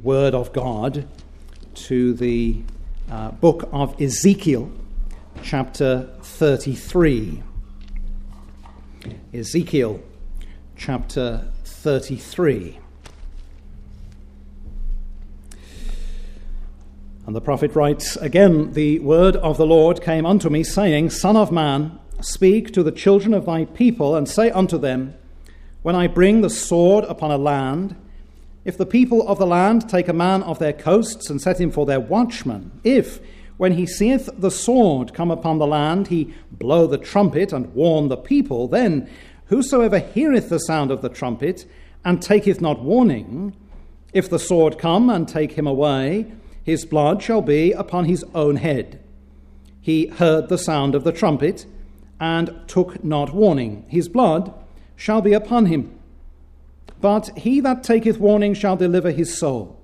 Word of God to the book of Ezekiel, chapter 33. Ezekiel, chapter 33. And the prophet writes, "Again the word of the Lord came unto me, saying, Son of man, speak to the children of thy people, and say unto them, When I bring the sword upon a land, if the people of the land take a man of their coasts and set him for their watchman, if, when he seeth the sword come upon the land, he blow the trumpet and warn the people, then whosoever heareth the sound of the trumpet and taketh not warning, if the sword come and take him away, his blood shall be upon his own head. He heard the sound of the trumpet and took not warning. His blood shall be upon him. But he that taketh warning shall deliver his soul.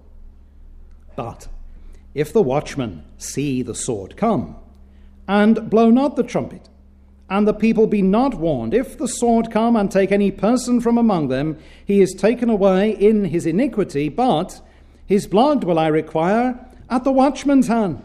But if the watchman see the sword come, and blow not the trumpet, and the people be not warned, if the sword come and take any person from among them, he is taken away in his iniquity, but his blood will I require at the watchman's hand.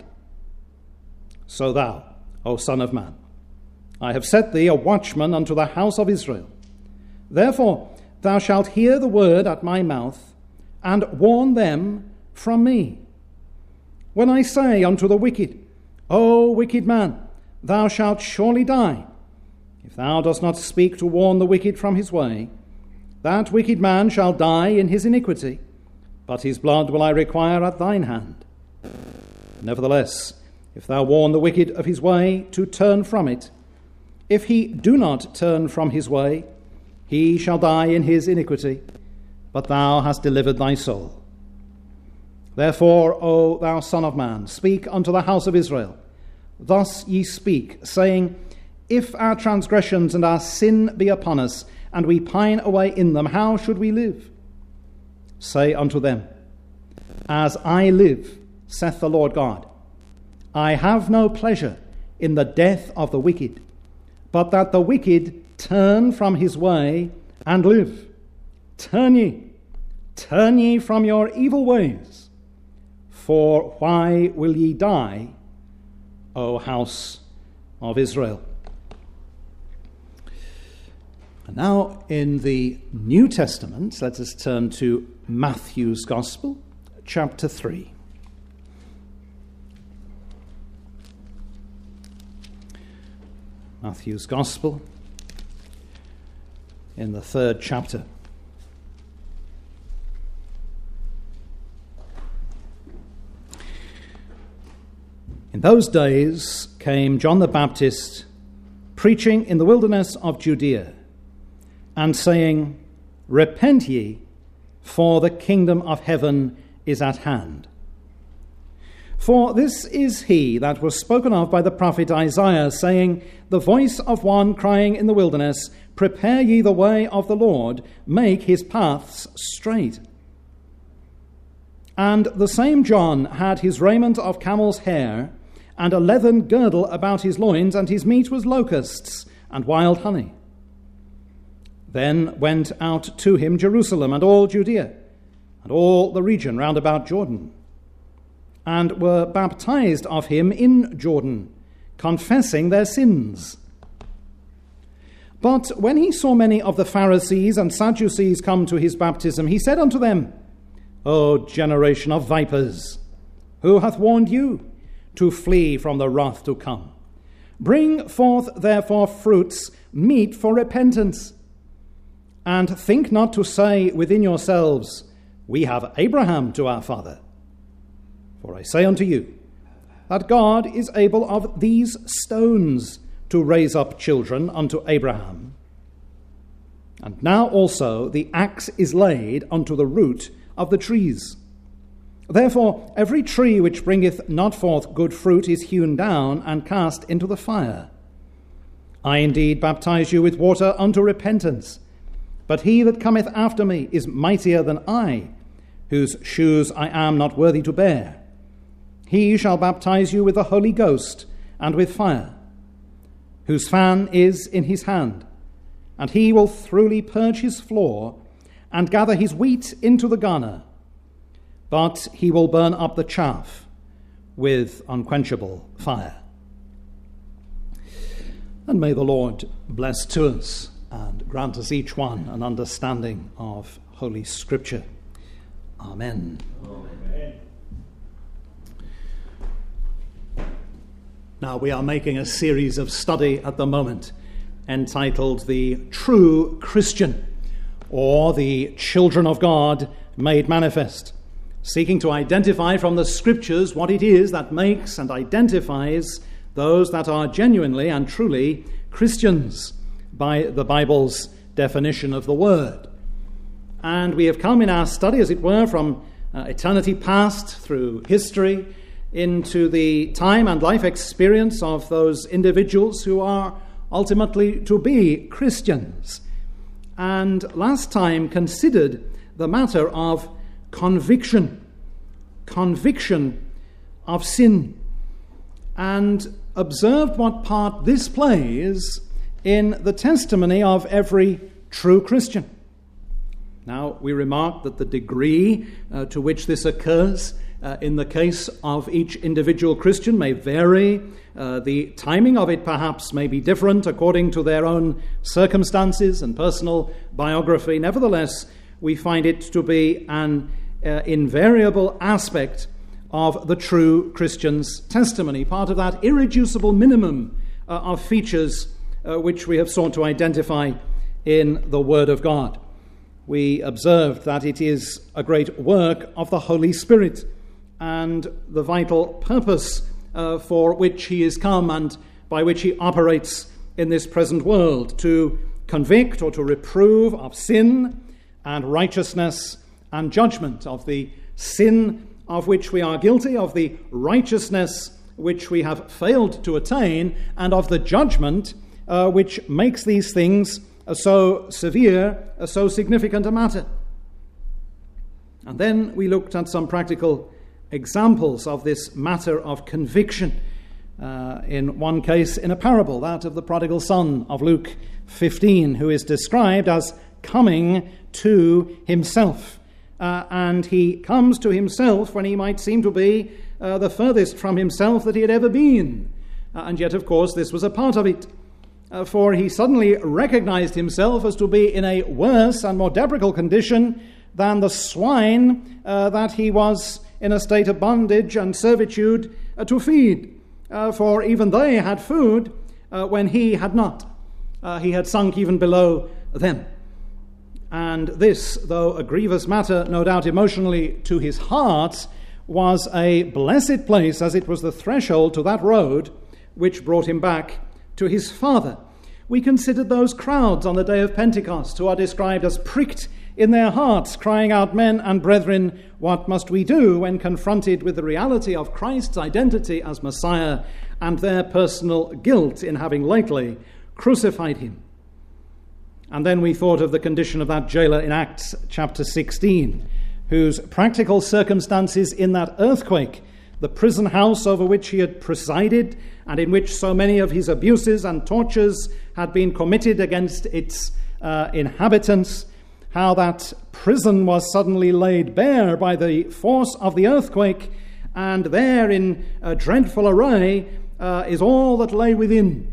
So thou, O Son of man, I have set thee a watchman unto the house of Israel. Therefore thou shalt hear the word at my mouth, and warn them from me. When I say unto the wicked, O wicked man, thou shalt surely die, if thou dost not speak to warn the wicked from his way, that wicked man shall die in his iniquity, but his blood will I require at thine hand. Nevertheless, if thou warn the wicked of his way to turn from it, if he do not turn from his way, he shall die in his iniquity, but thou hast delivered thy soul. Therefore, O thou Son of man, speak unto the house of Israel. Thus ye speak, saying, If our transgressions and our sin be upon us, and we pine away in them, how should we live? Say unto them, As I live, saith the Lord God, I have no pleasure in the death of the wicked, but that the wicked turn from his way and live. Turn ye from your evil ways. For why will ye die, O house of Israel?" And now in the New Testament, let us turn to Matthew's Gospel, chapter 3. Matthew's Gospel, in the 3rd chapter. In those days came John the Baptist, preaching in the wilderness of Judea, and saying, Repent ye, for the kingdom of heaven is at hand. For this is he that was spoken of by the prophet Isaiah, saying, The voice of one crying in the wilderness, Prepare ye the way of the Lord, make his paths straight. And the same John had his raiment of camel's hair, and a leathern girdle about his loins, and his meat was locusts and wild honey. Then went out to him Jerusalem and all Judea, and all the region round about Jordan, and were baptized of him in Jordan, confessing their sins. But when he saw many of the Pharisees and Sadducees come to his baptism, he said unto them, O generation of vipers, who hath warned you to flee from the wrath to come? Bring forth therefore fruits meet for repentance. And think not to say within yourselves, We have Abraham to our father. For I say unto you, that God is able of these stones to raise up children unto Abraham. And now also the axe is laid unto the root of the trees. Therefore every tree which bringeth not forth good fruit is hewn down and cast into the fire. I indeed baptize you with water unto repentance, but he that cometh after me is mightier than I, whose shoes I am not worthy to bear. He shall baptize you with the Holy Ghost and with fire, whose fan is in his hand, and he will thoroughly purge his floor and gather his wheat into the garner, but he will burn up the chaff with unquenchable fire. And may the Lord bless to us and grant us each one an understanding of Holy Scripture. Amen. Amen. Now, we are making a series of study at the moment entitled The True Christian, or the Children of God Made Manifest, seeking to identify from the Scriptures what it is that makes and identifies those that are genuinely and truly Christians by the Bible's definition of the word. And we have come in our study, as it were, from eternity past through history into the time and life experience of those individuals who are ultimately to be Christians. And last time considered the matter of conviction of sin, and observed what part this plays in the testimony of every true Christian. Now, we remarked that the degree to which this occurs in the case of each individual Christian may vary. The timing of it perhaps may be different according to their own circumstances and personal biography. Nevertheless, we find it to be an invariable aspect of the true Christian's testimony, part of that irreducible minimum of features which we have sought to identify in the Word of God. We observed that it is a great work of the Holy Spirit and the vital purpose for which he is come and by which he operates in this present world, to convict or to reprove of sin and righteousness and judgment, of the sin of which we are guilty, of the righteousness which we have failed to attain, and of the judgment which makes these things so severe, so significant a matter. And then we looked at some practical examples of this matter of conviction. In one case, in a parable, that of the prodigal son of Luke 15, who is described as coming to himself. And he comes to himself when he might seem to be the furthest from himself that he had ever been. And yet, of course, this was a part of it. For he suddenly recognized himself as to be in a worse and more deplorable condition than the swine that he was in a state of bondage and servitude to feed. For even they had food when he had not. He had sunk even below them. And this, though a grievous matter, no doubt emotionally to his heart, was a blessed place, as it was the threshold to that road which brought him back to his Father. We considered those crowds on the day of Pentecost who are described as pricked in their hearts, crying out, "Men and brethren, what must we do?" when confronted with the reality of Christ's identity as Messiah and their personal guilt in having lately crucified him. And then we thought of the condition of that jailer in Acts chapter 16, whose practical circumstances in that earthquake, the prison house over which he had presided and in which so many of his abuses and tortures had been committed against its inhabitants, how that prison was suddenly laid bare by the force of the earthquake, and there in dreadful array is all that lay within.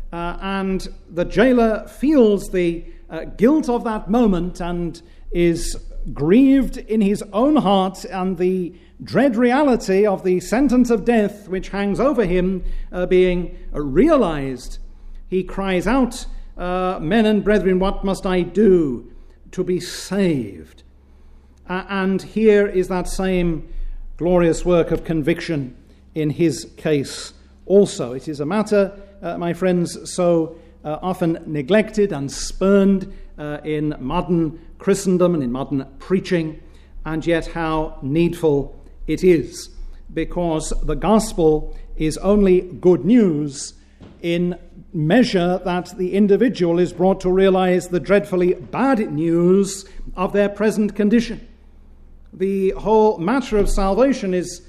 And the jailer feels the guilt of that moment and is grieved in his own heart, and the dread reality of the sentence of death which hangs over him being realized, he cries out, "Men and brethren, what must I do to be saved?" And here is that same glorious work of conviction in his case also. It is a matter, my friends, so often neglected and spurned in modern Christendom and in modern preaching, and yet how needful it is, because the gospel is only good news in measure that the individual is brought to realize the dreadfully bad news of their present condition. The whole matter of salvation is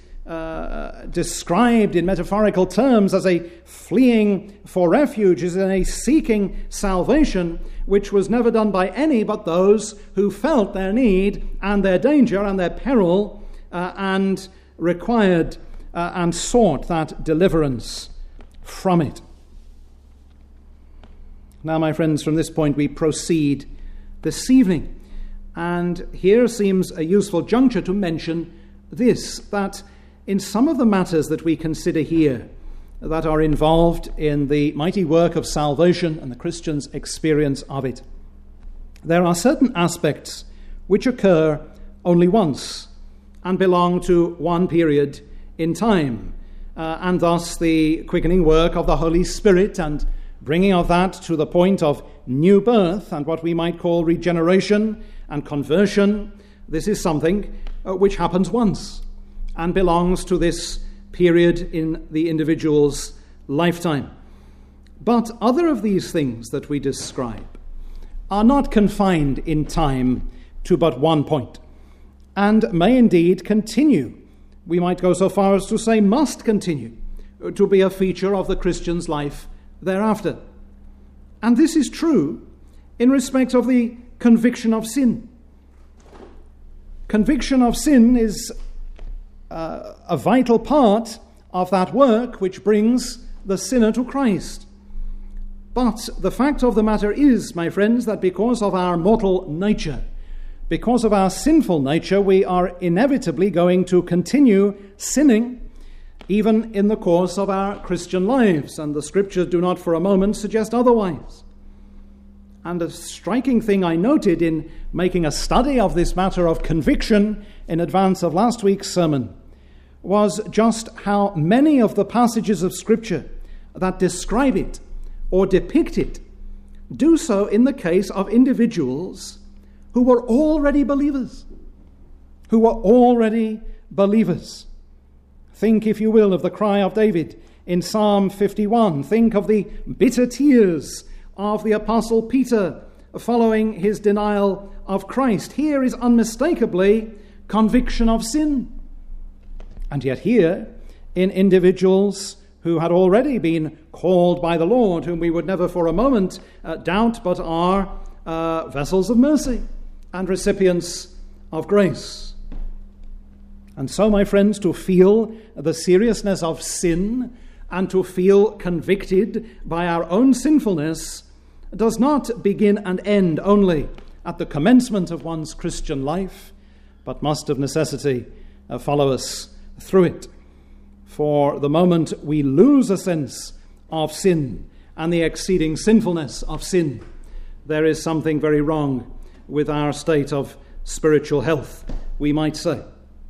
described in metaphorical terms as a fleeing for refuge, is a seeking salvation which was never done by any but those who felt their need and their danger and their peril and required and sought that deliverance from it. Now, my friends, from this point we proceed this evening. And here seems a useful juncture to mention this, that in some of the matters that we consider here that are involved in the mighty work of salvation and the Christian's experience of it, there are certain aspects which occur only once and belong to one period in time, and thus the quickening work of the Holy Spirit and bringing of that to the point of new birth and what we might call regeneration and conversion. This is something which happens once and belongs to this period in the individual's lifetime. But other of these things that we describe are not confined in time to but one point, and may indeed continue, we might go so far as to say must continue, to be a feature of the Christian's life thereafter. And this is true in respect of the conviction of sin. Conviction of sin is a vital part of that work which brings the sinner to Christ. But the fact of the matter is, my friends, that because of our mortal nature, because of our sinful nature, we are inevitably going to continue sinning even in the course of our Christian lives, and the Scriptures do not for a moment suggest otherwise. And a striking thing I noted in making a study of this matter of conviction in advance of last week's sermon was just how many of the passages of Scripture that describe it or depict it do so in the case of individuals who were already believers. Think, if you will, of the cry of David in Psalm 51. Think of the bitter tears of the Apostle Peter following his denial of Christ. Here is unmistakably conviction of sin. And yet here, in individuals who had already been called by the Lord, whom we would never for a moment doubt, but are vessels of mercy and recipients of grace. And so, my friends, to feel the seriousness of sin and to feel convicted by our own sinfulness does not begin and end only at the commencement of one's Christian life, but must of necessity follow us through it. For the moment we lose a sense of sin and the exceeding sinfulness of sin, there is something very wrong with our state of spiritual health, we might say.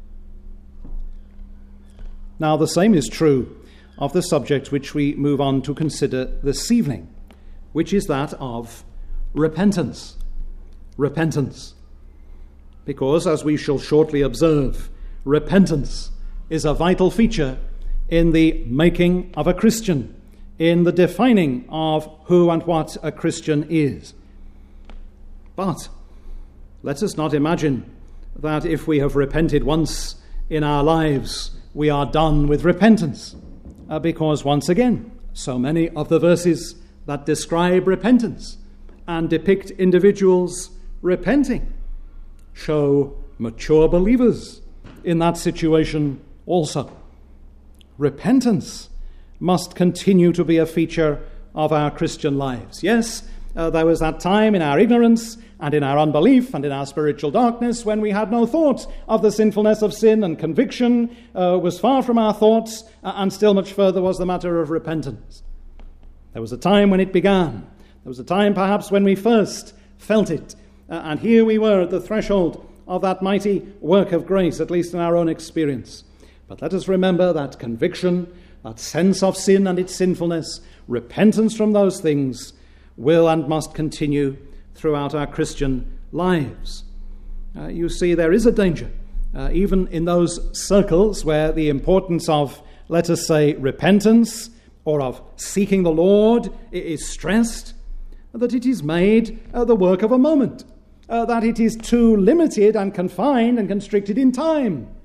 Now, the same is true of the subject which we move on to consider this evening, which is that of repentance. Repentance. Because, as we shall shortly observe, repentance is a vital feature in the making of a Christian, in the defining of who and what a Christian is. But let us not imagine that if we have repented once in our lives, we are done with repentance, because once again, so many of the verses that describe repentance and depict individuals repenting show mature believers in that situation also. Repentance must continue to be a feature of our Christian lives. Yes, there was that time in our ignorance and in our unbelief and in our spiritual darkness when we had no thought of the sinfulness of sin, and conviction was far from our thoughts, and still much further was the matter of repentance. There was a time when it began. There was a time perhaps when we first felt it, and here we were at the threshold of that mighty work of grace, at least in our own experience. But let us remember that conviction, that sense of sin and its sinfulness, repentance from those things will and must continue throughout our Christian lives. You see, there is a danger, even in those circles where the importance of, let us say, repentance or of seeking the Lord is stressed, that it is made the work of a moment, that it is too limited and confined and constricted in time.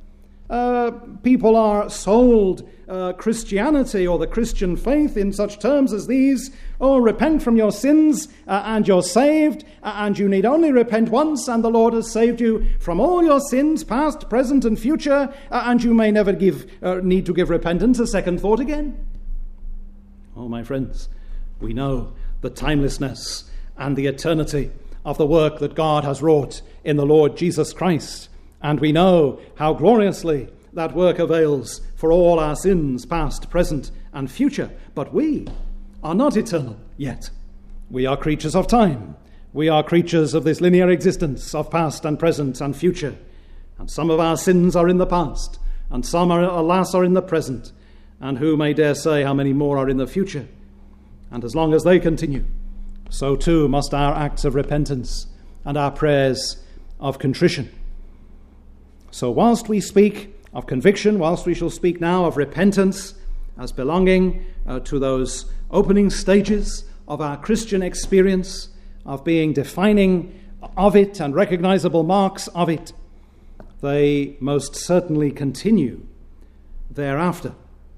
People are sold Christianity or the Christian faith in such terms as these. Oh, repent from your sins and you're saved, and you need only repent once and the Lord has saved you from all your sins, past, present and future, and you may never need to give repentance a second thought again. Oh, my friends, we know the timelessness and the eternity of the work that God has wrought in the Lord Jesus Christ, and we know how gloriously that work avails for all our sins, past, present, and future. But we are not eternal yet. We are creatures of time. We are creatures of this linear existence of past and present and future. And some of our sins are in the past, and some, alas, are in the present. And who may dare say how many more are in the future? And as long as they continue, so too must our acts of repentance and our prayers of contrition. So whilst we speak of conviction, whilst we shall speak now of repentance as belonging to those opening stages of our Christian experience, of being defining of it and recognizable marks of it, they most certainly continue thereafter.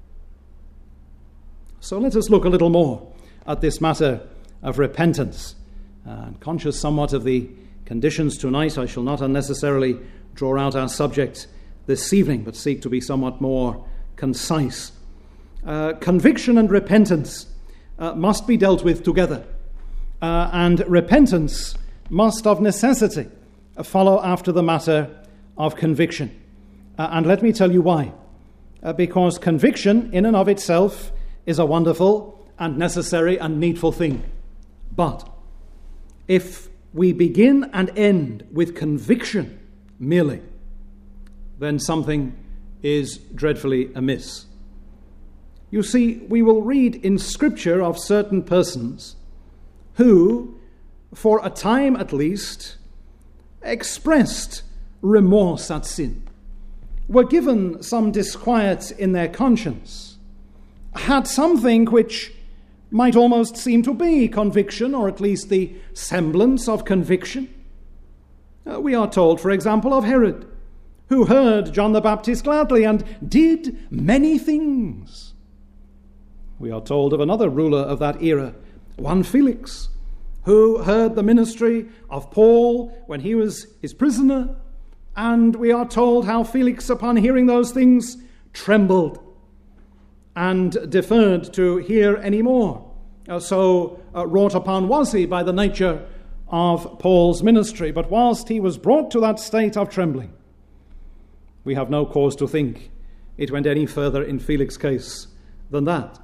So let us look a little more at this matter of repentance. Conscious somewhat of the conditions tonight, I shall not unnecessarily draw out our subject this evening, but seek to be somewhat more concise. Conviction and repentance must be dealt with together, and repentance must of necessity follow after the matter of conviction. And let me tell you why. Because conviction in and of itself is a wonderful and necessary and needful thing. But if we begin and end with conviction merely, then something is dreadfully amiss. You see, we will read in Scripture of certain persons who, for a time at least, expressed remorse at sin, were given some disquiet in their conscience, had something which might almost seem to be conviction, or at least the semblance of conviction. We are told, for example, of Herod, who heard John the Baptist gladly and did many things. We are told of another ruler of that era, one Felix, who heard the ministry of Paul when he was his prisoner, and we are told how Felix, upon hearing those things, trembled and deferred to hear any more. So wrought upon was he by the nature of Paul's ministry. But whilst he was brought to that state of trembling, we have no cause to think it went any further in Felix's case than that.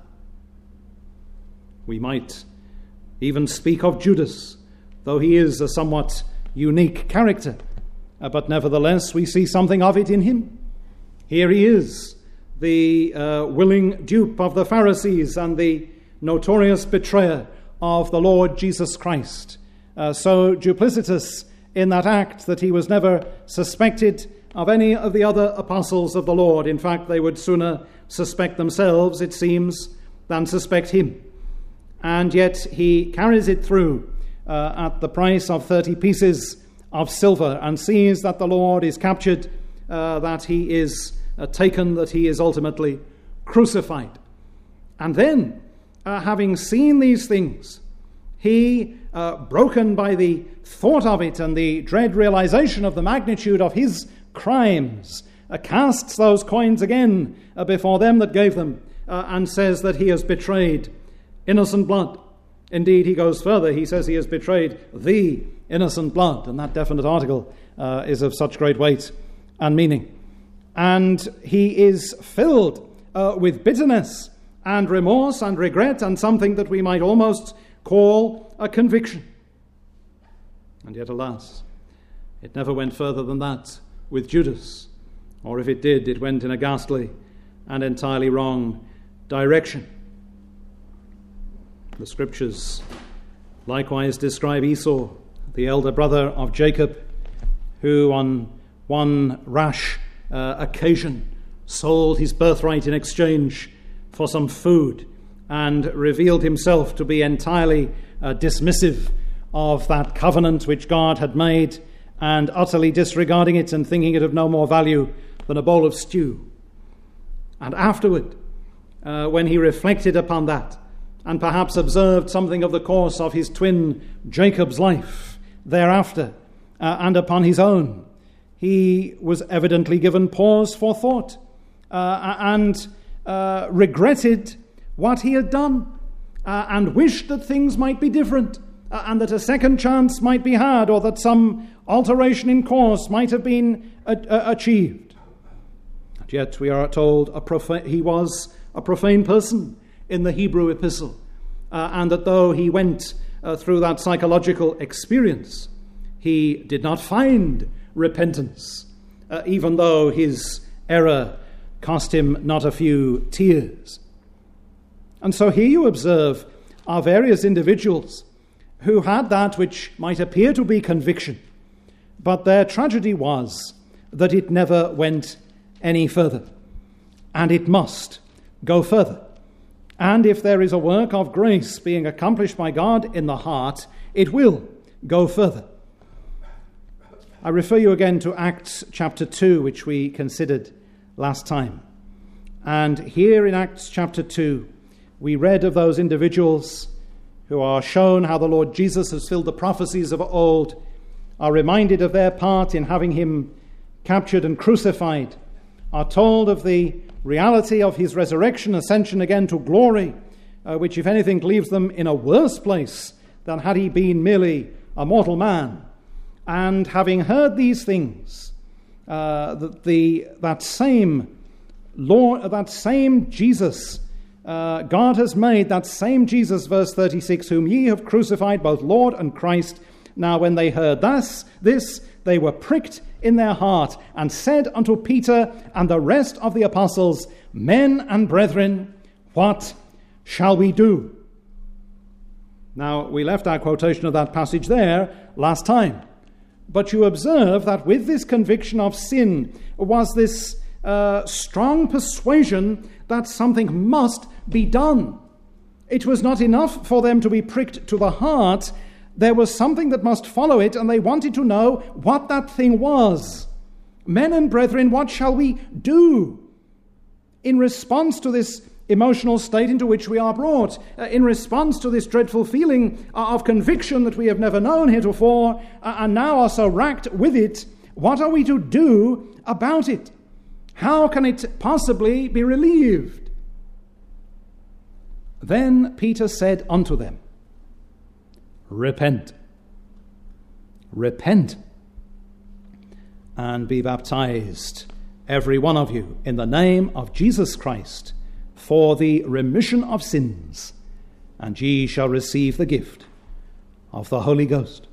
We might even speak of Judas, though he is a somewhat unique character. But nevertheless, we see something of it in him. Here he is, the willing dupe of the Pharisees and the notorious betrayer of the Lord Jesus Christ. So duplicitous in that act that he was never suspected of any of the other apostles of the Lord. In fact, they would sooner suspect themselves, it seems, than suspect him. And yet he carries it through at the price of 30 pieces of silver and sees that the Lord is captured, that he is taken, that he is ultimately crucified. And then, having seen these things, he, broken by the thought of it and the dread realization of the magnitude of his crimes, casts those coins again before them that gave them, and says that he has betrayed innocent blood. Indeed, he goes further. He says he has betrayed the innocent blood, and that definite article is of such great weight and meaning. And he is filled with bitterness and remorse and regret and something that we might almost call a conviction. And yet, alas, it never went further than that with Judas, or if it did, it went in a ghastly and entirely wrong direction. The Scriptures likewise describe Esau, the elder brother of Jacob, who on one rash occasion sold his birthright in exchange for some food and revealed himself to be entirely dismissive of that covenant which God had made, and utterly disregarding it and thinking it of no more value than a bowl of stew. And afterward, when he reflected upon that, and perhaps observed something of the course of his twin Jacob's life thereafter, and upon his own, he was evidently given pause for thought, and regretted what he had done, and wished that things might be different, and that a second chance might be had, or that some alteration in course might have been achieved. And yet we are told he was a profane person in the Hebrew epistle, and that though he went through that psychological experience, he did not find repentance, even though his error cost him not a few tears. And so here you observe are various individuals who had that which might appear to be conviction, but their tragedy was that it never went any further, and it must go further. And if there is a work of grace being accomplished by God in the heart, it will go further. I refer you again to Acts chapter 2, which we considered last time. And here in Acts chapter 2, we read of those individuals who are shown how the Lord Jesus has filled the prophecies of old, are reminded of their part in having him captured and crucified, are told of the reality of his resurrection, ascension again to glory, which if anything leaves them in a worse place than had he been merely a mortal man. And having heard these things, that same Lord, that same Jesus, God has made that same Jesus, verse 36, whom ye have crucified, both Lord and Christ. Now when they heard this, they were pricked in their heart, and said unto Peter and the rest of the apostles, Men and brethren, what shall we do? Now, we left our quotation of that passage there last time. But you observe that with this conviction of sin was this strong persuasion that something must be done. It was not enough for them to be pricked to the heart. There was something that must follow it, and they wanted to know what that thing was. Men and brethren, what shall we do in response to this emotional state into which we are brought, in response to this dreadful feeling of conviction that we have never known heretofore, and now are so racked with it? What are we to do about it? How can it possibly be relieved? Then Peter said unto them, Repent, repent, and be baptized, every one of you, in the name of Jesus Christ, for the remission of sins, and ye shall receive the gift of the Holy Ghost.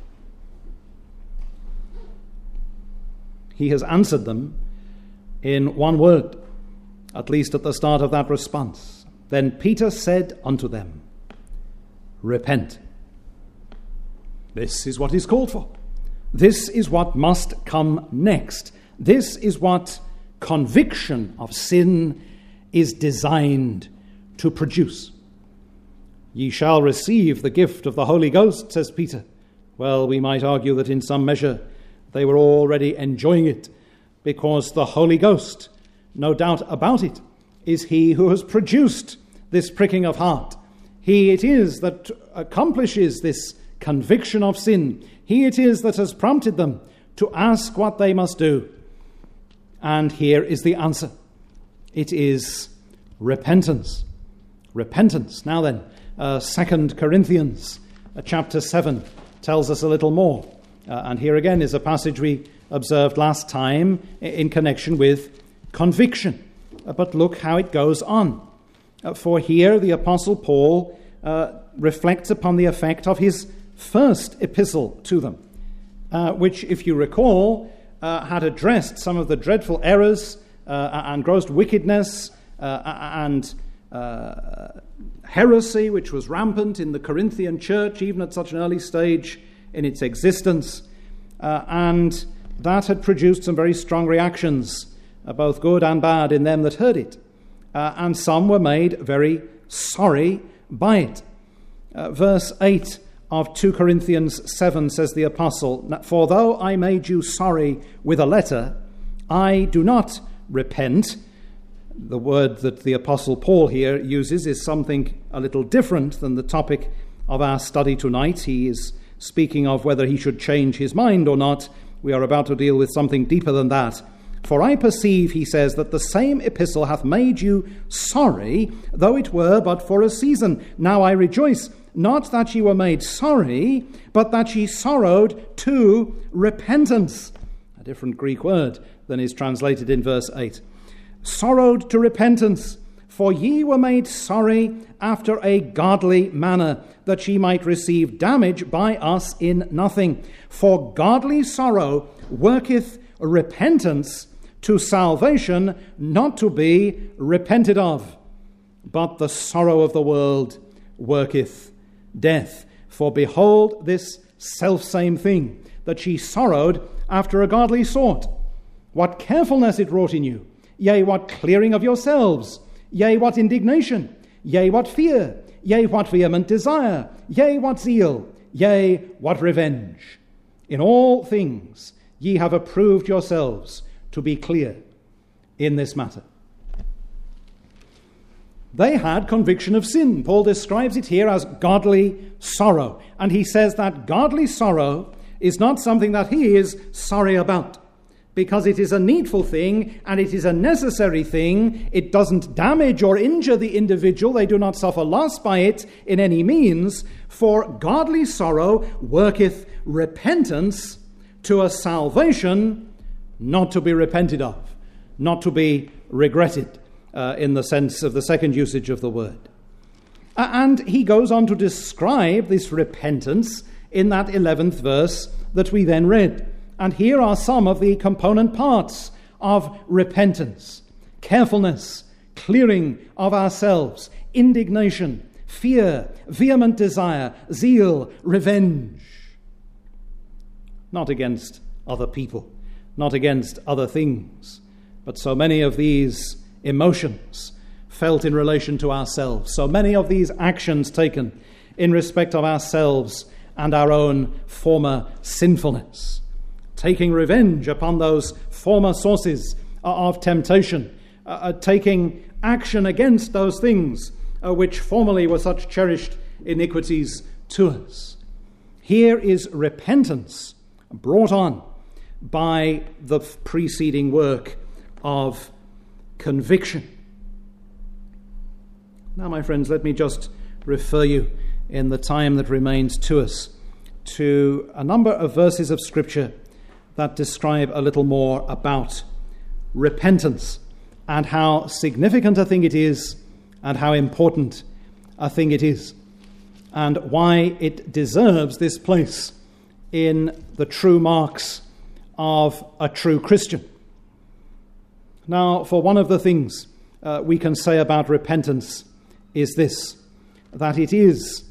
He has answered them in one word, at least at the start of that response. Then Peter said unto them, Repent. This is what is called for. This is what must come next. This is what conviction of sin is designed to produce. Ye shall receive the gift of the Holy Ghost, says Peter. Well, we might argue that in some measure they were already enjoying it, because the Holy Ghost, no doubt about it, is he who has produced this pricking of heart. He it is that accomplishes this conviction of sin. He it is that has prompted them to ask what they must do. And here is the answer. It is repentance. Repentance. Now then, 2 Corinthians chapter 7 tells us a little more. And here again is a passage we observed last time in connection with conviction. But look how it goes on. For here the Apostle Paul reflects upon the effect of his first epistle to them, which, if you recall, had addressed some of the dreadful errors and gross wickedness and heresy which was rampant in the Corinthian church, even at such an early stage in its existence, and that had produced some very strong reactions, both good and bad, in them that heard it, and some were made very sorry by it. Verse 8 of 2 Corinthians 7 says the apostle, For though I made you sorry with a letter, I do not repent. The word that the Apostle Paul here uses is something a little different than the topic of our study tonight. He is speaking of whether he should change his mind or not. We are about to deal with something deeper than that. For I perceive, he says, that the same epistle hath made you sorry, though it were but for a season. Now I rejoice, not that ye were made sorry, but that ye sorrowed to repentance. A different Greek word than is translated in verse 8. Sorrowed to repentance, for ye were made sorry after a godly manner, that ye might receive damage by us in nothing. For godly sorrow worketh repentance to salvation, not to be repented of. But the sorrow of the world worketh death. For behold this selfsame thing, that ye sorrowed after a godly sort. What carefulness it wrought in you, yea, what clearing of yourselves, yea, what indignation, yea, what fear, yea, what vehement desire, yea, what zeal, yea, what revenge. In all things ye have approved yourselves to be clear in this matter. They had conviction of sin. Paul describes it here as godly sorrow. And he says that godly sorrow is not something that he is sorry about, because it is a needful thing and it is a necessary thing. It doesn't damage or injure the individual. They do not suffer loss by it in any means. For godly sorrow worketh repentance to a salvation not to be repented of, not to be regretted, in the sense of the second usage of the word. And he goes on to describe this repentance in that 11th verse that we then read. And here are some of the component parts of repentance: carefulness, clearing of ourselves, indignation, fear, vehement desire, zeal, revenge. Not against other people, not against other things, but so many of these emotions felt in relation to ourselves, so many of these actions taken in respect of ourselves and our own former sinfulness. Taking revenge upon those former sources of temptation, taking action against those things which formerly were such cherished iniquities to us. Here is repentance brought on by the preceding work of conviction. Now, my friends, let me just refer you in the time that remains to us to a number of verses of Scripture that describe a little more about repentance and how significant a thing it is and how important a thing it is and why it deserves this place in the true marks of a true Christian. Now, for one of the things we can say about repentance is this, that it is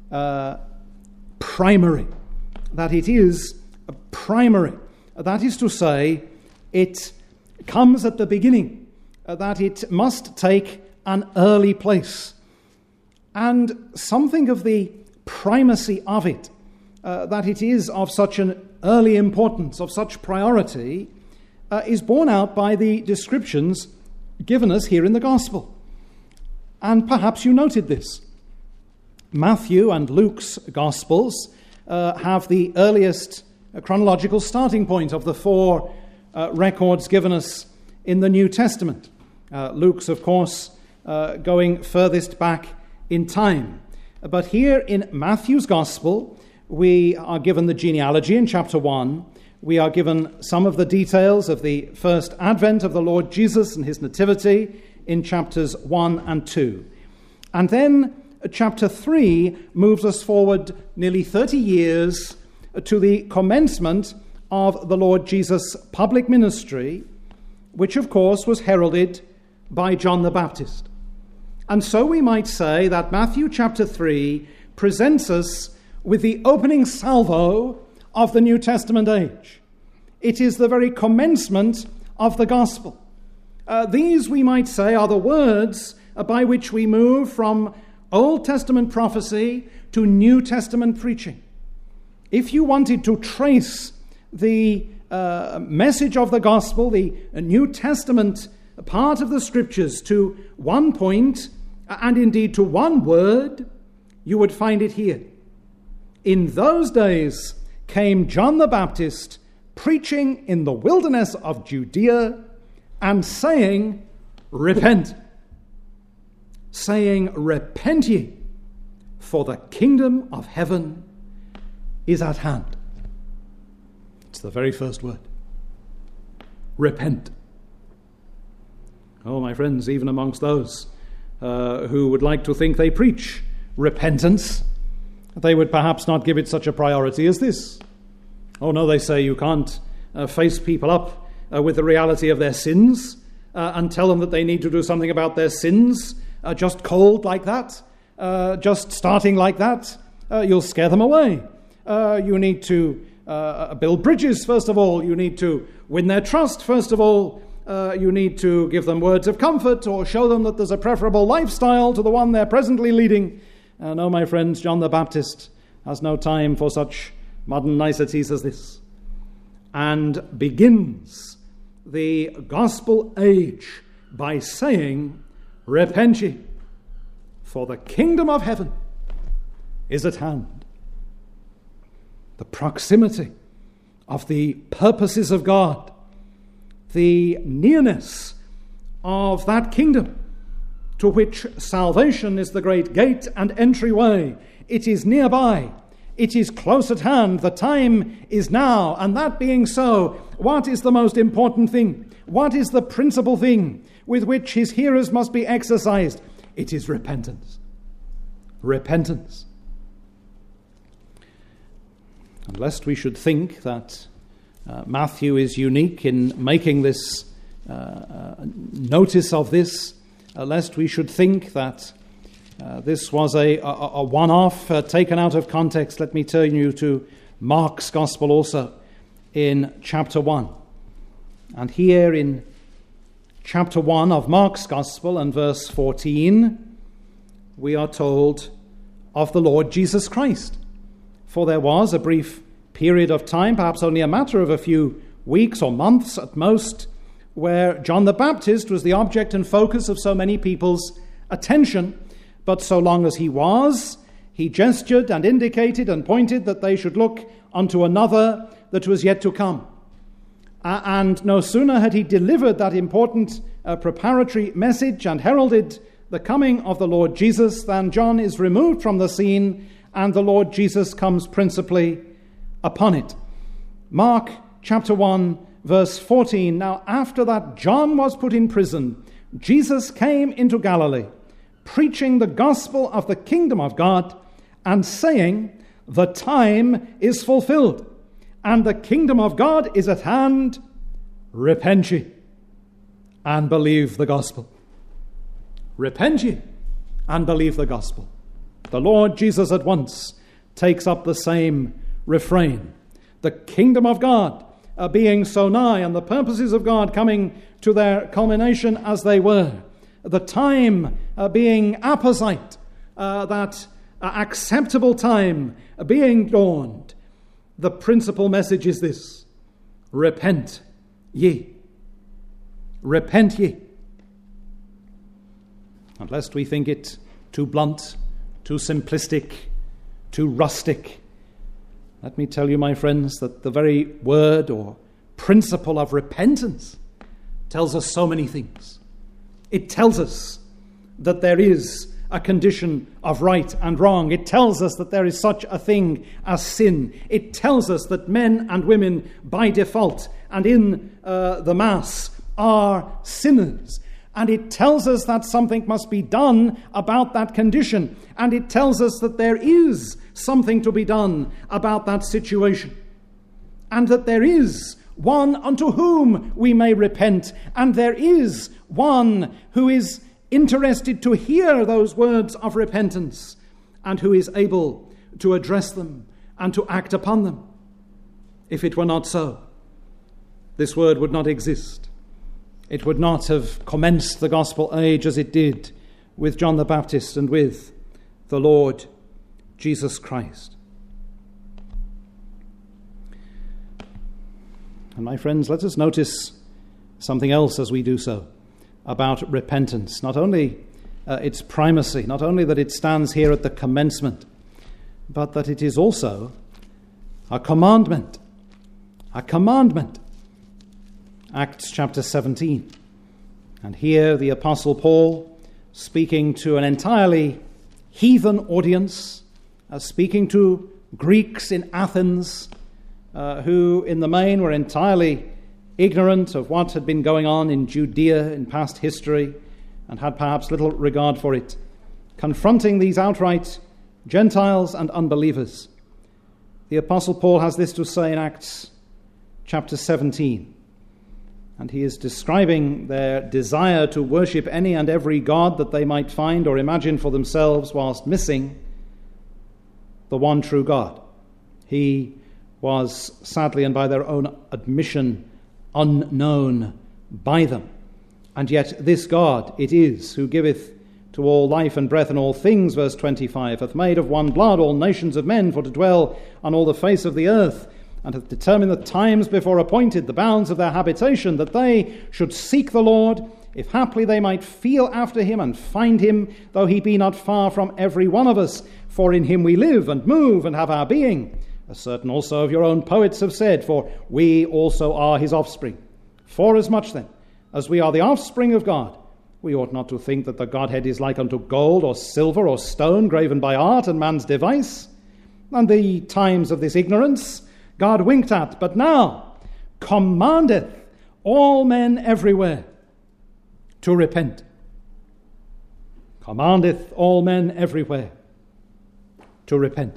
primary. That it is primary. That is to say, it comes at the beginning, that it must take an early place. And something of the primacy of it, that it is of such an early importance, of such priority, is borne out by the descriptions given us here in the Gospel. And perhaps you noted this. Matthew and Luke's Gospels have the earliest chronological starting point of the four records given us in the New Testament. Luke's, of course, going furthest back in time. But here in Matthew's Gospel, we are given the genealogy in chapter 1. We are given some of the details of the first advent of the Lord Jesus and his nativity in chapters 1 and 2. And then chapter 3 moves us forward nearly 30 years to the commencement of the Lord Jesus' public ministry, which of course was heralded by John the Baptist. And so we might say that Matthew chapter 3 presents us with the opening salvo of the New Testament age. It is the very commencement of the gospel. These, we might say, are the words by which we move from Old Testament prophecy to New Testament preaching. If you wanted to trace the message of the gospel, the New Testament part of the scriptures, to one point, and indeed to one word, you would find it here. In those days came John the Baptist, preaching in the wilderness of Judea, and saying, Repent. Saying, Repent ye, for the kingdom of heaven is at hand. It's the very first word. Repent. Oh, my friends, even amongst those who would like to think they preach repentance, they would perhaps not give it such a priority as this. Oh no, they say you can't face people up with the reality of their sins and tell them that they need to do something about their sins just cold like that, just starting like that. You'll scare them away. You need to build bridges, first of all. You need to win their trust, first of all. You need to give them words of comfort or show them that there's a preferable lifestyle to the one they're presently leading. No, my friends, John the Baptist has no time for such modern niceties as this, and begins the gospel age by saying, Repent ye, for the kingdom of heaven is at hand. The proximity of the purposes of God, the nearness of that kingdom to which salvation is the great gate and entryway. It is nearby. It is close at hand. The time is now. And that being so, what is the most important thing? What is the principal thing with which his hearers must be exercised? It is repentance. Repentance. And lest we should think that Matthew is unique in making this notice of this, lest we should think that this was a one-off taken out of context, let me turn you to Mark's Gospel also in chapter 1. And here in chapter 1 of Mark's Gospel and verse 14, we are told of the Lord Jesus Christ. For there was a brief period of time, perhaps only a matter of a few weeks or months at most, where John the Baptist was the object and focus of so many people's attention. But so long as he was, he gestured and indicated and pointed that they should look unto another that was yet to come. And no sooner had he delivered that important preparatory message and heralded the coming of the Lord Jesus than John is removed from the scene, and the Lord Jesus comes principally upon it. Mark chapter 1, verse 14. Now after that John was put in prison, Jesus came into Galilee, preaching the gospel of the kingdom of God, and saying, The time is fulfilled, and the kingdom of God is at hand. Repent ye, and believe the gospel. Repent ye, and believe the gospel. The Lord Jesus at once takes up the same refrain. The kingdom of God being so nigh, and the purposes of God coming to their culmination as they were. The time being apposite, that acceptable time being dawned. The principal message is this: repent ye. Repent ye. And lest we think it too blunt, too simplistic, too rustic, let me tell you, my friends, that the very word or principle of repentance tells us so many things. It tells us that there is a condition of right and wrong. It tells us that there is such a thing as sin. It tells us that men and women by default and in the mass are sinners. And it tells us that something must be done about that condition. And it tells us that there is something to be done about that situation. And that there is one unto whom we may repent. And there is one who is interested to hear those words of repentance and who is able to address them and to act upon them. If it were not so, this word would not exist. It would not have commenced the gospel age as it did with John the Baptist and with the Lord Jesus Christ. And my friends, let us notice something else as we do so about repentance. Not only its primacy, not only that it stands here at the commencement, but that it is also a commandment. A commandment. Acts chapter 17. And here the Apostle Paul, speaking to an entirely heathen audience, speaking to Greeks in Athens, who in the main were entirely ignorant of what had been going on in Judea in past history and had perhaps little regard for it, confronting these outright Gentiles and unbelievers. The Apostle Paul has this to say in Acts chapter 17, and he is describing their desire to worship any and every god that they might find or imagine for themselves whilst missing the one true God. He was, sadly and by their own admission, unknown by them. And yet this God it is who giveth to all life and breath and all things, verse 25, hath made of one blood all nations of men for to dwell on all the face of the earth, and hath determined the times before appointed, the bounds of their habitation, that they should seek the Lord, if haply they might feel after him and find him, though he be not far from every one of us. For in him we live and move and have our being. As certain also of your own poets have said, for we also are his offspring. Forasmuch then as we are the offspring of God, we ought not to think that the Godhead is like unto gold or silver or stone graven by art and man's device. And the times of this ignorance God winked at, but now commandeth all men everywhere to repent. Commandeth all men everywhere to repent.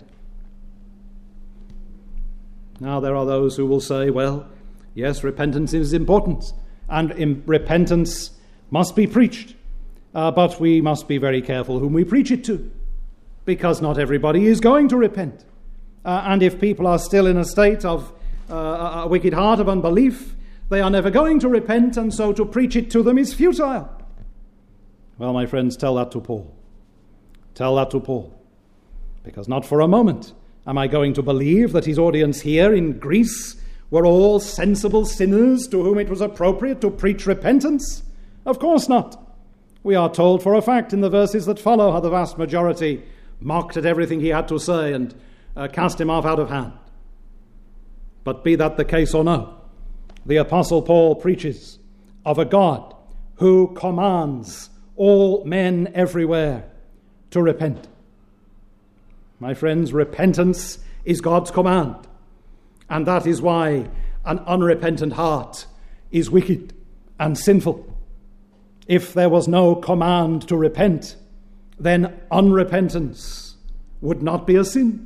Now there are those who will say, well, yes, repentance is important, and repentance must be preached, but we must be very careful whom we preach it to, because not everybody is going to repent. And if people are still in a state of a wicked heart of unbelief, they are never going to repent, and so to preach it to them is futile. Well, my friends, tell that to Paul. Tell that to Paul. Because not for a moment am I going to believe that his audience here in Greece were all sensible sinners to whom it was appropriate to preach repentance. Of course not. We are told for a fact in the verses that follow how the vast majority mocked at everything he had to say and cast him off out of hand. But be that the case or no, the Apostle Paul preaches of a God who commands all men everywhere to repent. My friends, repentance is God's command, and that is why an unrepentant heart is wicked and sinful. If there was no command to repent, then unrepentance would not be a sin.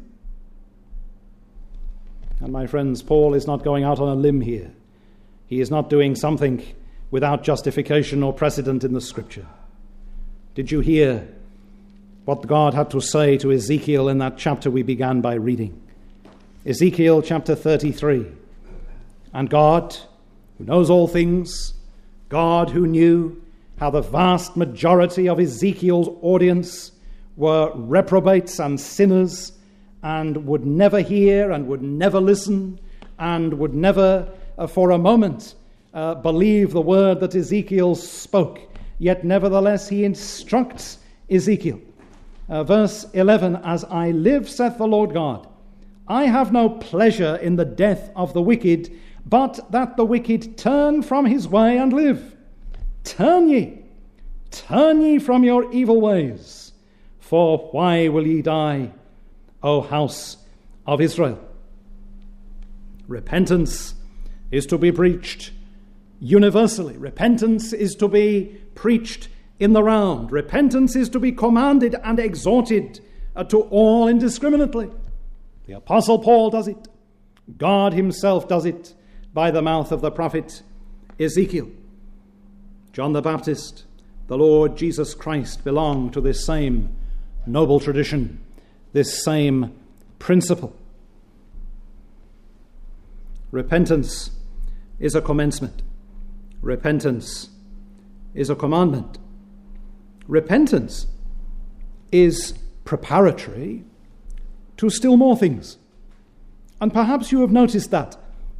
And my friends, Paul is not going out on a limb here. He is not doing something without justification or precedent in the Scripture. Did you hear what God had to say to Ezekiel in that chapter we began by reading? Ezekiel chapter 33. And God, who knows all things, God who knew how the vast majority of Ezekiel's audience were reprobates and sinners, and would never hear and would never listen and would never for a moment believe the word that Ezekiel spoke. Yet nevertheless he instructs Ezekiel. Verse 11, as I live, saith the Lord God, I have no pleasure in the death of the wicked, but that the wicked turn from his way and live. Turn ye from your evil ways, for why will ye die, O house of Israel? Repentance is to be preached universally. Repentance is to be preached in the round. Repentance is to be commanded and exhorted to all indiscriminately. The Apostle Paul does it. God himself does it by the mouth of the prophet Ezekiel. John the Baptist, the Lord Jesus Christ belong to this same noble tradition, this same principle. Repentance is a commencement. Repentance is a commandment. Repentance is preparatory to still more things. And perhaps you have noticed that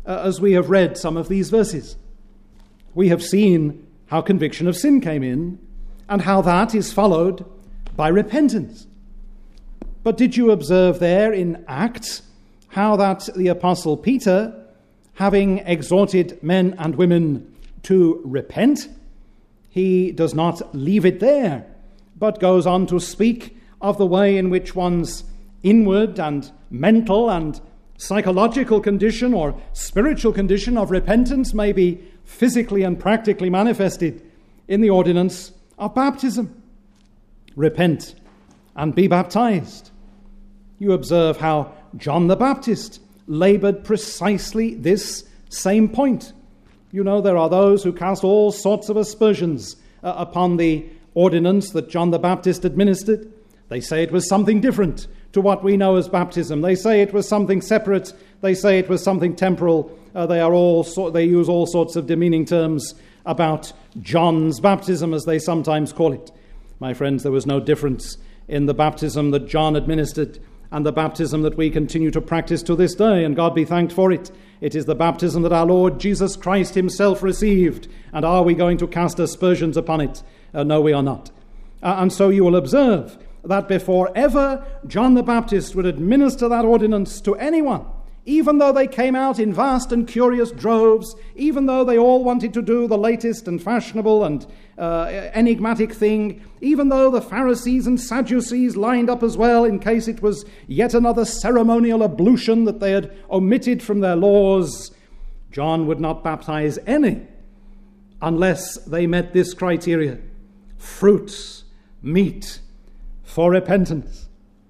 as we have read some of these verses. We have seen how conviction of sin came in and how that is followed by repentance. But did you observe there in Acts how that the Apostle Peter, having exhorted men and women to repent, he does not leave it there, but goes on to speak of the way in which one's inward and mental and psychological condition or spiritual condition of repentance may be physically and practically manifested in the ordinance of baptism. Repent and be baptized. You observe how John the Baptist labored precisely this same point. You know, there are those who cast all sorts of aspersions upon the ordinance that John the Baptist administered. They say it was something different to what we know as baptism. They say it was something separate. They say it was something temporal. They use all sorts of demeaning terms about John's baptism, as they sometimes call it. My friends, there was no difference in the baptism that John administered and the baptism that we continue to practice to this day, and God be thanked for it. It is the baptism that our Lord Jesus Christ himself received. And are we going to cast aspersions upon it? No, we are not. And so you will observe that before ever John the Baptist would administer that ordinance to anyone, even though they came out in vast and curious droves, even though they all wanted to do the latest and fashionable and enigmatic thing, even though the Pharisees and Sadducees lined up as well in case it was yet another ceremonial ablution that they had omitted from their laws, John would not baptize any unless they met this criteria: fruits, meat for repentance.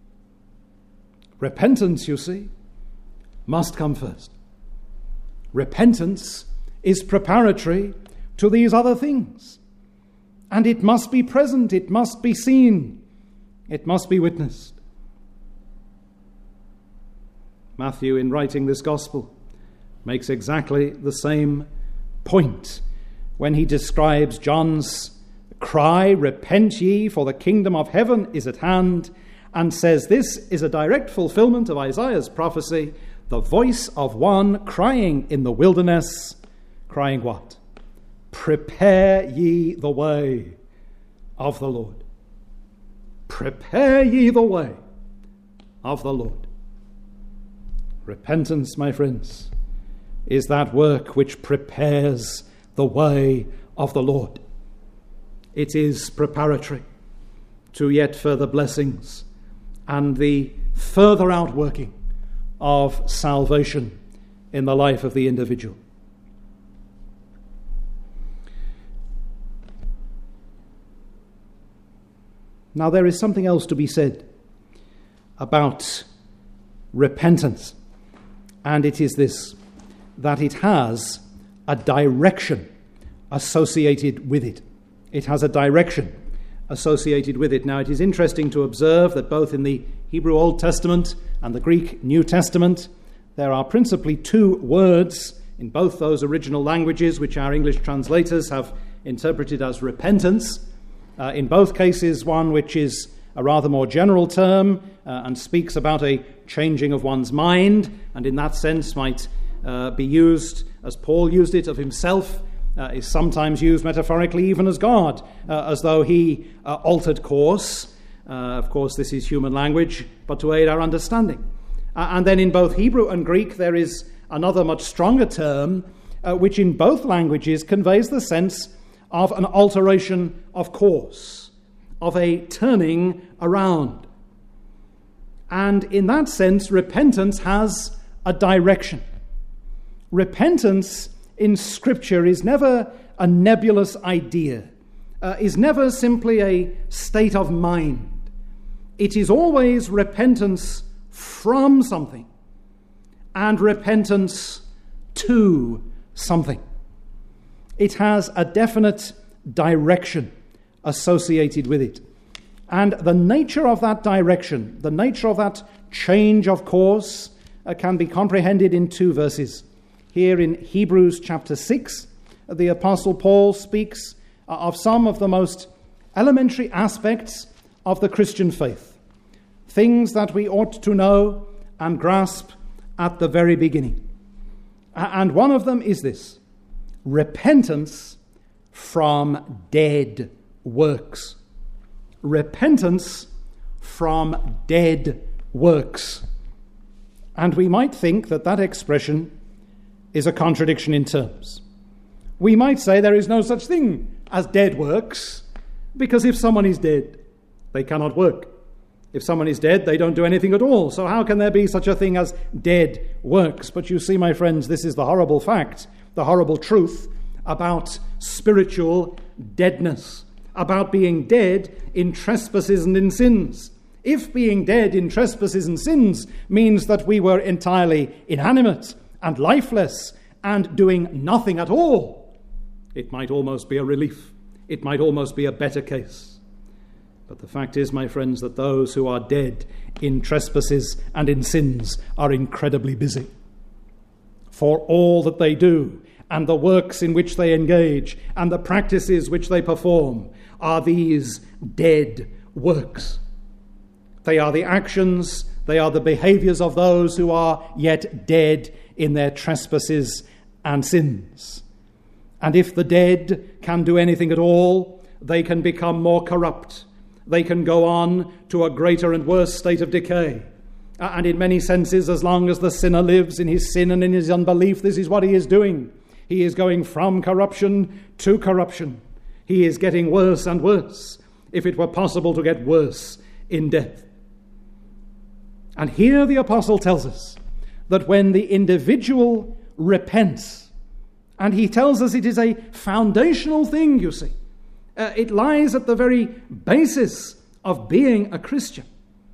Repentance, you see, must come first. Repentance is preparatory to these other things. And it must be present, it must be seen, it must be witnessed. Matthew, in writing this gospel, makes exactly the same point when he describes John's cry, "Repent ye, for the kingdom of heaven is at hand," and says this is a direct fulfillment of Isaiah's prophecy, the voice of one crying in the wilderness, crying what? Prepare ye the way of the Lord. Prepare ye the way of the Lord. Repentance, my friends, is that work which prepares the way of the Lord. It is preparatory to yet further blessings and the further outworking of salvation in the life of the individual. Now, there is something else to be said about repentance, and it is this, that it has a direction associated with it. It has a direction associated with it. Now, it is interesting to observe that both in the Hebrew Old Testament and the Greek New Testament, there are principally two words in both those original languages which our English translators have interpreted as repentance. In both cases, one which is a rather more general term and speaks about a changing of one's mind, and in that sense might be used, as Paul used it of himself, is sometimes used metaphorically even as God, as though he altered course. Of course, this is human language, but to aid our understanding. And then in both Hebrew and Greek, there is another much stronger term, which in both languages conveys the sense of an alteration of course, of a turning around. And in that sense, repentance has a direction. Repentance in Scripture is never a nebulous idea, is never simply a state of mind. It is always repentance from something and repentance to something. It has a definite direction associated with it. And the nature of that direction, the nature of that change of course, can be comprehended in two verses. Here in Hebrews chapter 6, the Apostle Paul speaks of some of the most elementary aspects of the Christian faith, things that we ought to know and grasp at the very beginning. And one of them is this: repentance from dead works. Repentance from dead works. And we might think that that expression is a contradiction in terms. We might say there is no such thing as dead works, because if someone is dead, they cannot work. If someone is dead, they don't do anything at all. So how can there be such a thing as dead works? But you see, my friends, this is the horrible fact, the horrible truth about spiritual deadness, about being dead in trespasses and in sins. If being dead in trespasses and sins means that we were entirely inanimate and lifeless and doing nothing at all, it might almost be a relief. It might almost be a better case. But the fact is, my friends, that those who are dead in trespasses and in sins are incredibly busy. For all that they do, and the works in which they engage, and the practices which they perform, are these dead works. They are the actions, they are the behaviors of those who are yet dead in their trespasses and sins. And if the dead can do anything at all, they can become more corrupt. They can go on to a greater and worse state of decay. And in many senses, as long as the sinner lives in his sin and in his unbelief, this is what he is doing. He is going from corruption to corruption. He is getting worse and worse, if it were possible to get worse in death. And here the apostle tells us that when the individual repents, and he tells us it is a foundational thing, you see, it lies at the very basis of being a Christian.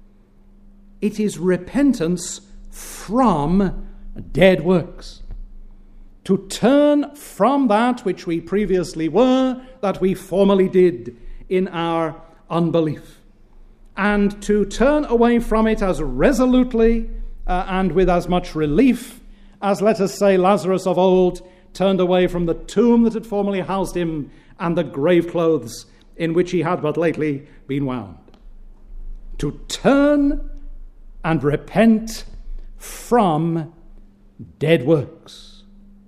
It is repentance from dead works. To turn from that which we previously were, that we formerly did in our unbelief. And to turn away from it as resolutely and with as much relief as, let us say, Lazarus of old turned away from the tomb that had formerly housed him and the grave clothes in which he had but lately been wound. To turn and repent from dead works.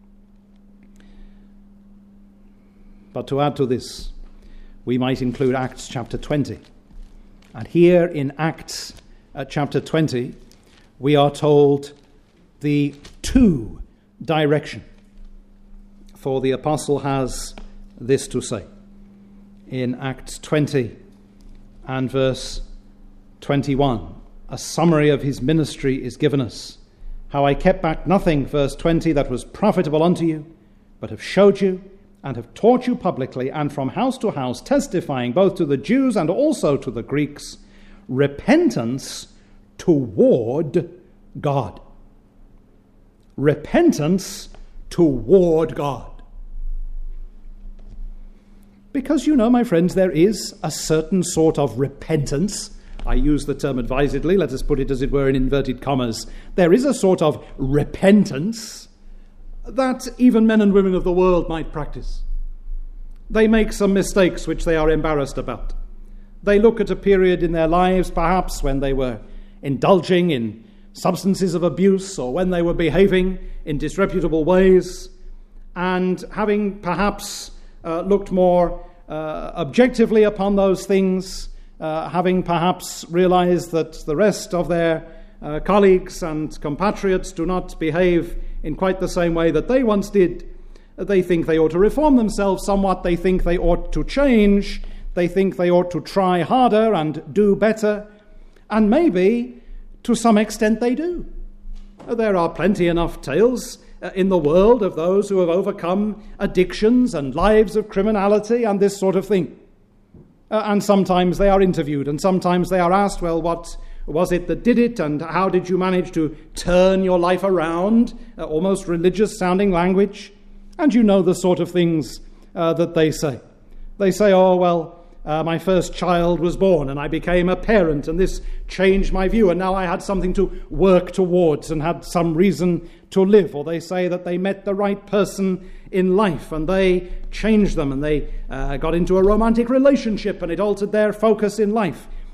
But to add to this, we might include Acts chapter 20. And here in Acts chapter 20, we are told the two direction. For the apostle has this to say. In Acts 20 and verse 21, a summary of his ministry is given us. How I kept back nothing, verse 20, that was profitable unto you, but have showed you and have taught you publicly and from house to house, testifying both to the Jews and also to the Greeks, repentance toward God. Repentance toward God. Because, you know, my friends, there is a certain sort of repentance. I use the term advisedly, let us put it as it were in inverted commas. There is a sort of repentance that even men and women of the world might practice. They make some mistakes which they are embarrassed about. They look at a period in their lives, perhaps, when they were indulging in substances of abuse or when they were behaving in disreputable ways, and having perhaps looked more objectively upon those things, having perhaps realized that the rest of their colleagues and compatriots do not behave in quite the same way that they once did. They think they ought to reform themselves somewhat. They think they ought to change. They think they ought to try harder and do better. And maybe, to some extent, they do. There are plenty enough tales in the world of those who have overcome addictions and lives of criminality and this sort of thing. And sometimes they are interviewed, and sometimes they are asked, well, what was it that did it, and how did you manage to turn your life around? Almost religious-sounding language. And you know the sort of things that they say. They say, oh, well, my first child was born, and I became a parent, and this changed my view, and now I had something to work towards and had some reason to live. Or they say that they met the right person in life, and they changed them, and they got into a romantic relationship, and it altered their focus in life.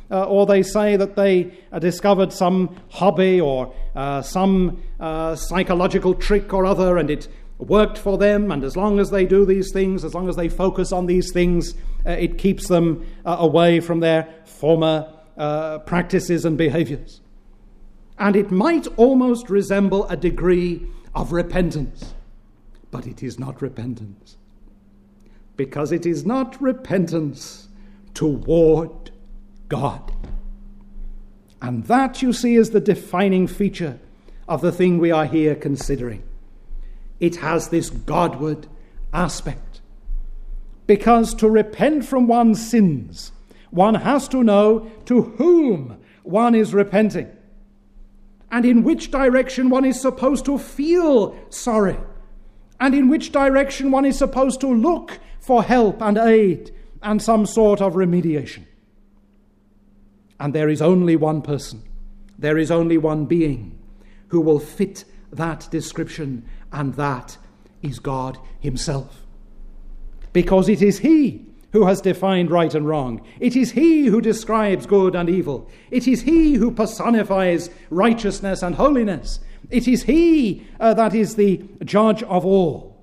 or they say that they discovered some hobby or some psychological trick or other, and it worked for them, and as long as they do these things, as long as they focus on these things, it keeps them away from their former practices and behaviors. And it might almost resemble a degree of repentance, but it is not repentance, because it is not repentance toward God. And that, you see, is the defining feature of the thing we are here considering. It has this Godward aspect. Because to repent from one's sins, one has to know to whom one is repenting, and in which direction one is supposed to feel sorry, and in which direction one is supposed to look for help and aid and some sort of remediation. And there is only one person, there is only one being who will fit that description, and that is God himself. Because it is he who has defined right and wrong. It is he who describes good and evil. It is he who personifies righteousness and holiness. It is he that is the judge of all.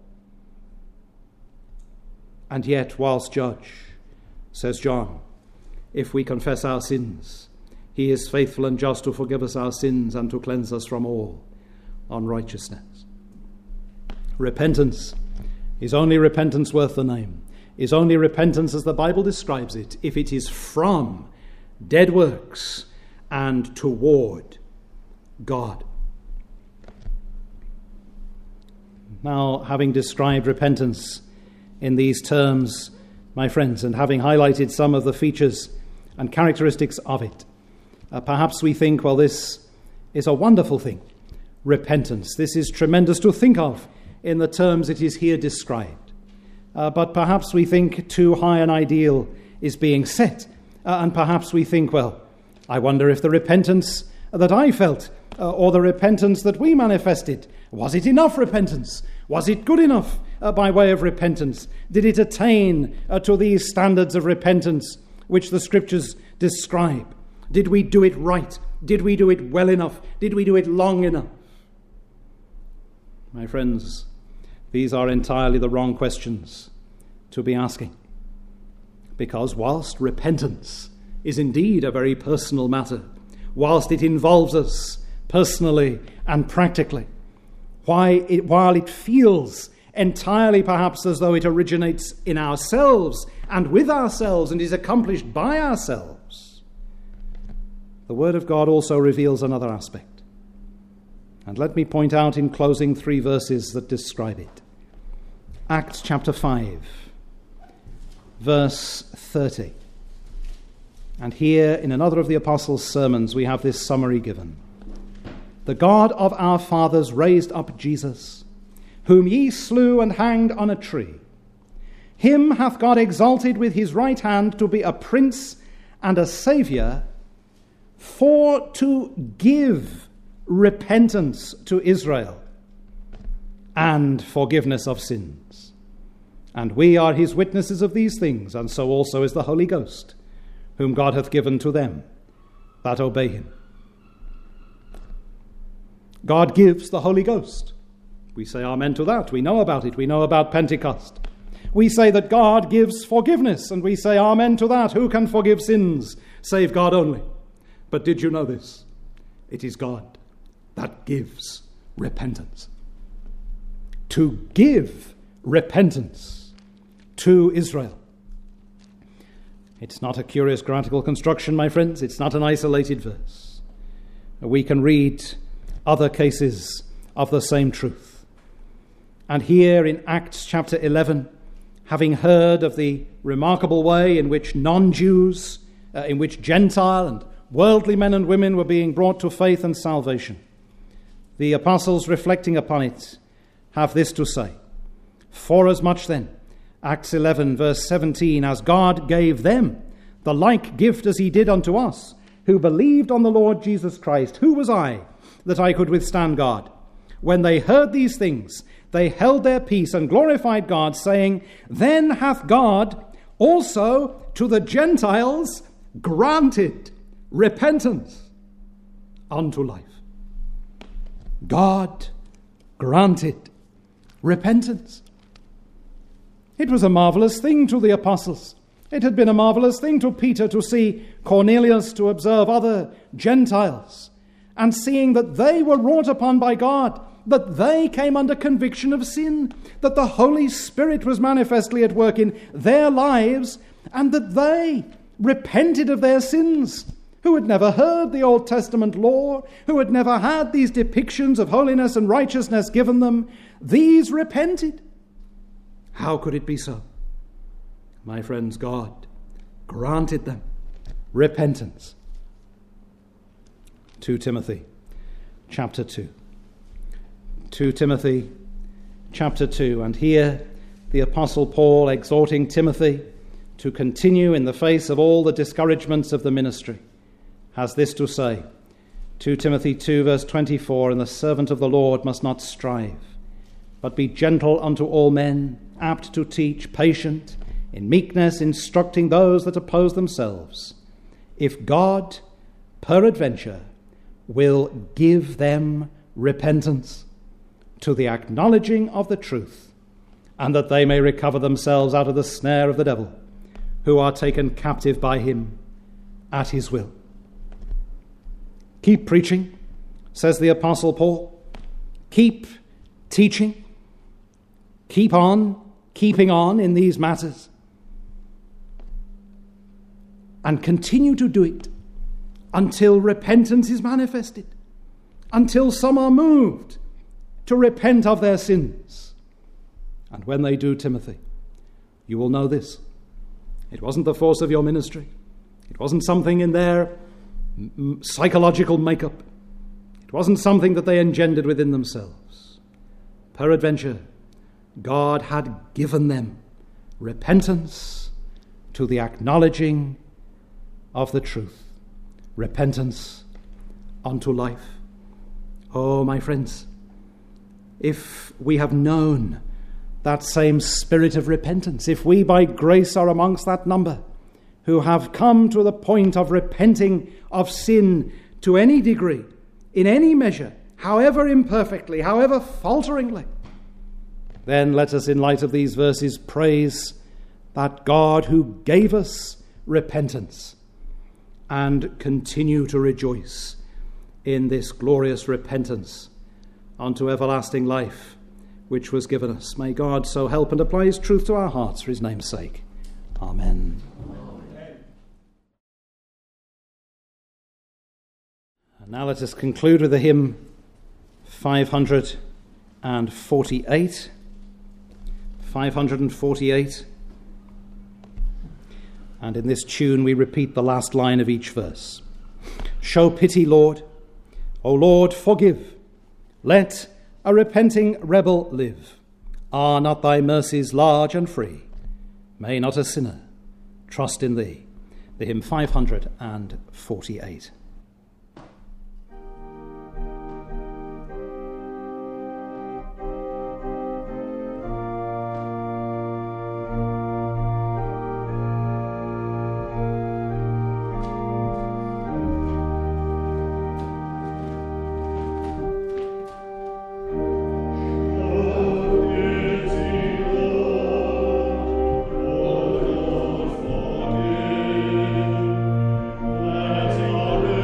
And yet, whilst judge, says John, if we confess our sins, he is faithful and just to forgive us our sins and to cleanse us from all unrighteousness. Repentance is only repentance worth the name, is only repentance as the Bible describes it, if it is from dead works and toward God. Now, having described repentance in these terms, my friends, and having highlighted some of the features and characteristics of it, perhaps we think, well, this is a wonderful thing. Repentance. This is tremendous to think of in the terms it is here described. But perhaps we think too high an ideal is being set. And perhaps we think, well, I wonder if the repentance that I felt or the repentance that we manifested, was it enough repentance? Was it good enough by way of repentance? Did it attain to these standards of repentance which the Scriptures describe? Did we do it right? Did we do it well enough? Did we do it long enough? My friends, these are entirely the wrong questions to be asking. Because whilst repentance is indeed a very personal matter, whilst it involves us personally and practically, while it feels entirely perhaps as though it originates in ourselves and with ourselves and is accomplished by ourselves, the Word of God also reveals another aspect. And let me point out in closing 3 verses that describe it. Acts chapter 5, verse 30. And here in another of the apostles' sermons we have this summary given. The God of our fathers raised up Jesus, whom ye slew and hanged on a tree. Him hath God exalted with his right hand to be a prince and a saviour, for to give repentance to Israel and forgiveness of sins. And we are his witnesses of these things, and so also is the Holy Ghost, whom God hath given to them that obey him. God gives the Holy Ghost. We say amen to that. We know about it. We know about Pentecost. We say that God gives forgiveness, and we say amen to that. Who can forgive sins save God only? But did you know this? It is God that gives repentance. To give repentance to Israel. It's not a curious grammatical construction, my friends. It's not an isolated verse. We can read other cases of the same truth. And here in Acts chapter 11, having heard of the remarkable way in which non-Jews, in which Gentile and worldly men and women were being brought to faith and salvation, the apostles, reflecting upon it, have this to say: Forasmuch then, Acts 11, verse 17, as God gave them the like gift as he did unto us, who believed on the Lord Jesus Christ, who was I, that I could withstand God? When they heard these things, they held their peace and glorified God, saying, Then hath God also to the Gentiles granted repentance unto life. God granted repentance. It was a marvelous thing to the apostles. It had been a marvelous thing to Peter to see Cornelius, to observe other Gentiles, and seeing that they were wrought upon by God, that they came under conviction of sin, that the Holy Spirit was manifestly at work in their lives, and that they repented of their sins, who had never heard the Old Testament law, who had never had these depictions of holiness and righteousness given them. These repented. How could it be so? My friends, God granted them repentance. 2 Timothy chapter 2. 2 Timothy chapter 2. And here the Apostle Paul exhorting Timothy to continue in the face of all the discouragements of the ministry has this to say. 2 Timothy 2 verse 24, and the servant of the Lord must not strive, but be gentle unto all men, apt to teach, patient, in meekness instructing those that oppose themselves, if God peradventure will give them repentance to the acknowledging of the truth, and that they may recover themselves out of the snare of the devil, who are taken captive by him at his will. Keep preaching, says the Apostle Paul. Keep teaching. Keep on, keeping on in these matters. And continue to do it until repentance is manifested, until some are moved to repent of their sins. And when they do, Timothy, you will know this. It wasn't the force of your ministry. It wasn't something in their psychological makeup. It wasn't something that they engendered within themselves. Peradventure, God had given them repentance to the acknowledging of the truth. Repentance unto life. Oh, my friends, if we have known that same spirit of repentance, if we by grace are amongst that number who have come to the point of repenting of sin to any degree, in any measure, however imperfectly, however falteringly, then let us, in light of these verses, praise that God who gave us repentance and continue to rejoice in this glorious repentance unto everlasting life which was given us. May God so help and apply his truth to our hearts for his name's sake. Amen. And now let us conclude with the hymn 548. 548. And in this tune we repeat the last line of each verse. Show pity, Lord. O Lord, forgive. Let a repenting rebel live. Are not thy mercies large and free? May not a sinner trust in thee. The hymn 548. Let our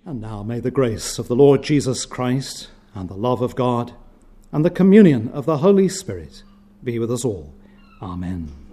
And now may the grace of the Lord Jesus Christ and the love of God and the communion of the Holy Spirit be with us all. Amen.